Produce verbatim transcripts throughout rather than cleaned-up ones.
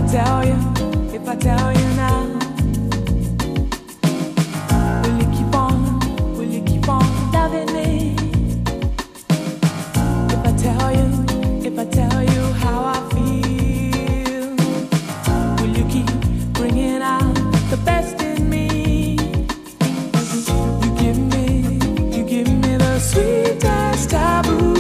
tell you, if I tell you now, will you keep on, will you keep on loving me? If I tell you, if I tell you how I feel, will you keep bringing out the best in me? You give me, you give me the sweetest taboo.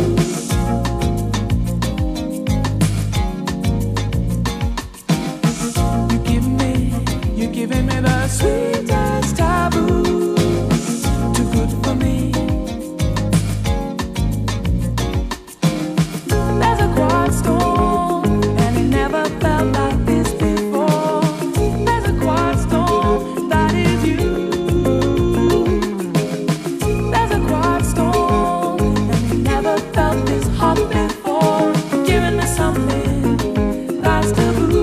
Giving me the sweetest taboo, too good for me. There's a quiet storm, and it never felt like this before. There's a quiet storm, that is you. There's a quiet storm, and it never felt this hot before. Giving me something that's taboo.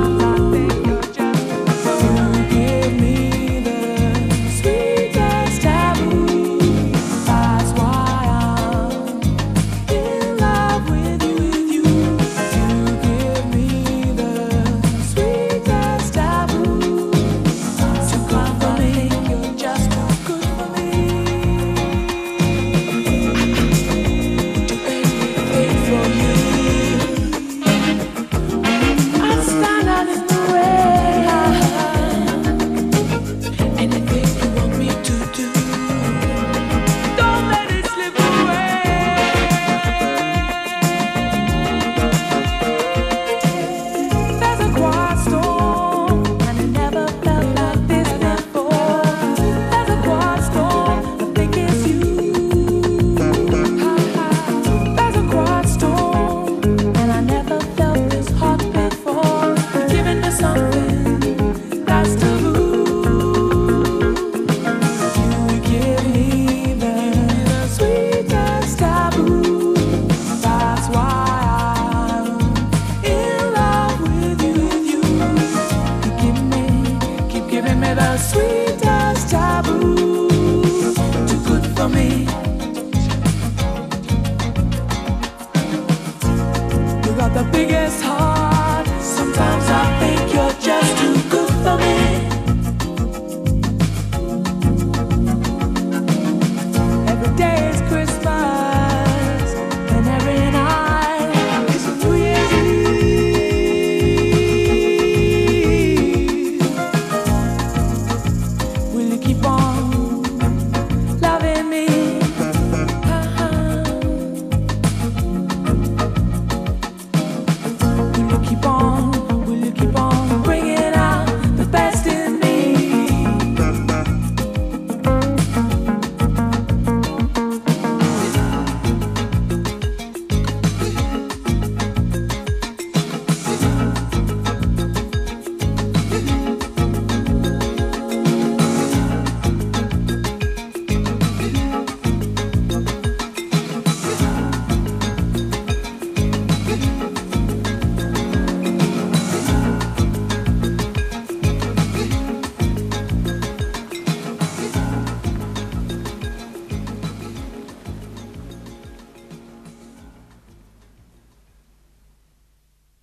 The sweetest taboo, too good for me. You got the biggest heart.